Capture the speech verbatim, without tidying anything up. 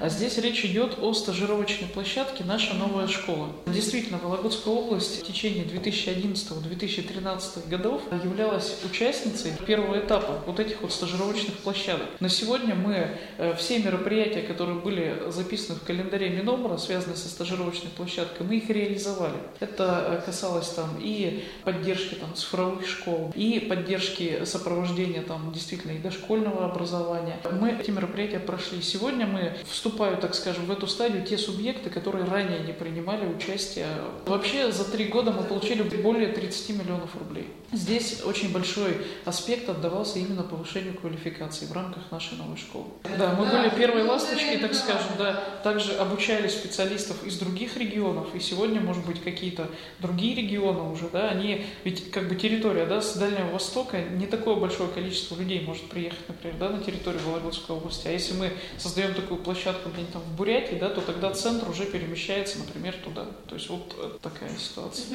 А здесь речь идет о стажировочной площадке «Наша новая школа». Действительно, Вологодская область в течение две тысячи одиннадцатого — две тысячи тринадцатого годов являлась участницей первого этапа вот этих вот стажировочных площадок. На сегодня мы все мероприятия, которые были записаны в календаре Минобра, связанные со стажировочной площадкой, мы их реализовали. Это касалось там и поддержки там цифровых школ, и поддержки сопровождения там действительно и дошкольного образования. Мы эти мероприятия прошли. Сегодня мы вступают, так скажем, в эту стадию те субъекты, которые ранее не принимали участие. Вообще за три года мы получили более тридцати миллионов рублей. Здесь очень большой аспект отдавался именно повышению квалификации в рамках нашей новой школы. Да, мы были первой ласточкой, так скажем, да, также обучали специалистов из других регионов, и сегодня, может быть, какие-то другие регионы уже, да, они, ведь как бы территория, да, с Дальнего Востока, не такое большое количество людей может приехать, например, да, на территорию Вологодской области, а если мы создаем такую площадку где-нибудь там в Бурятии, да, то тогда центр уже перемещается, например, туда. То есть вот такая ситуация.